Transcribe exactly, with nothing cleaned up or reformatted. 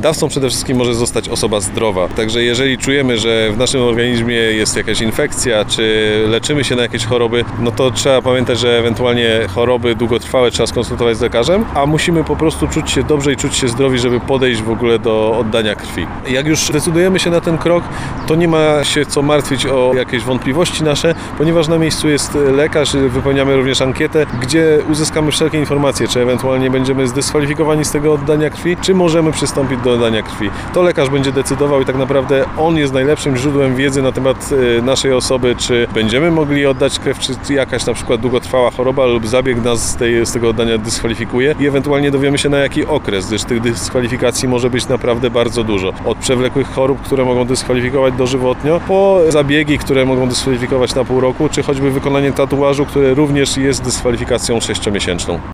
Dawcą przede wszystkim może zostać osoba zdrowa. Także jeżeli czujemy, że w naszym organizmie jest jakaś infekcja, czy leczymy się na jakieś choroby, no to trzeba pamiętać, że ewentualnie choroby długotrwałe trzeba skonsultować z lekarzem, a musimy po prostu czuć się dobrze i czuć się zdrowi, żeby podejść w ogóle do oddania krwi. Jak już decydujemy się na ten krok, to nie ma się co martwić o jakieś wątpliwości nasze, ponieważ na miejscu jest lekarz, wypełniamy również ankietę, gdzie uzyskamy wszelkie informacje, czy ewentualnie będziemy zdyskwalifikowani z tego oddania krwi, czy możemy przystąpić do oddania krwi. To lekarz będzie decydował i tak naprawdę on jest najlepszym źródłem wiedzy na temat naszej osoby, czy będziemy mogli oddać krew, czy jakaś na przykład długotrwała choroba lub zabieg nas z, tej, z tego oddania dyskwalifikuje i ewentualnie dowiemy się na jaki okres, gdyż tych dyskwalifikacji może być naprawdę bardzo dużo. Od przewlekłych chorób, które mogą dyskwalifikować dożywotnio, po zabiegi, które mogą dyskwalifikować na pół roku, czy choćby wykonanie tatuażu, które również jest dyskwalifikacją sześciomiesięczną.